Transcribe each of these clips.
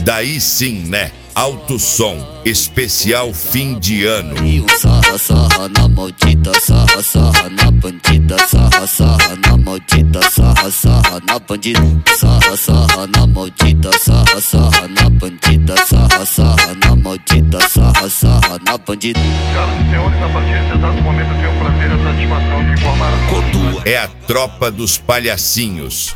Daí sim, né? Alto Som, especial fim de ano. E o sarra, sarra na maldita, sarra, sarra na bandida, sarra, sarra na maldita, sarra, sarra na bandida, sarra, sarra na maldita, sarra, sarra na bandida, sarra, sarra na maldita, sarra, sarra na bandida. Senhoras e senhores, a partir desse exato momento eu tenho o prazer e a satisfação de informar a todos. É a tropa dos palhacinhos.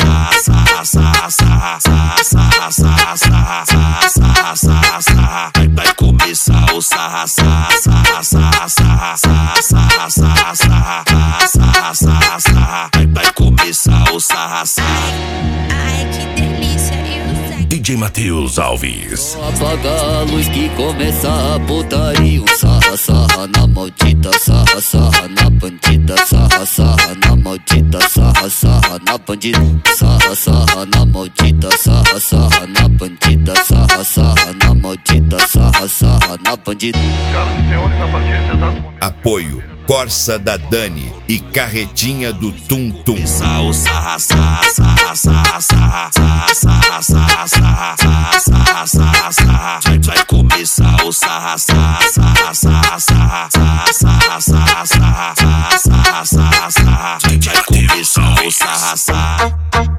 Vai começar o sarra, sarra, sarra, sarra, sarra, sarra, sarra, sarra, sarra, sarra. Vai começar o sarra, sarra. Ai, que delícia, eu sei. DJ Matheus Alves. Apaga a luz que começa a putaria. Sarra, sarra na maldita, sarra, sarra na bandida, sarra, sarra na maldita, sarra, sarra na bandida, sarra, sarra na maldita, sarra, sarra na bandida, sarra, sarra na maldita, sarra, sarra na bandida. Senhoras e senhores, a partir desse exato momento. Apoio Corsa da Dani e Carretinha do Tum Tum. O sarra, sarra, sarra, sarra, sarra, sarra, sarra, sarra, sarra, sarra, sarra. Vai começar o sarra, sarra, sarra, sarra, sarra, sarra, sarra, sarra, sarra, sarra, sarra. Vai começar o sarra, sarra.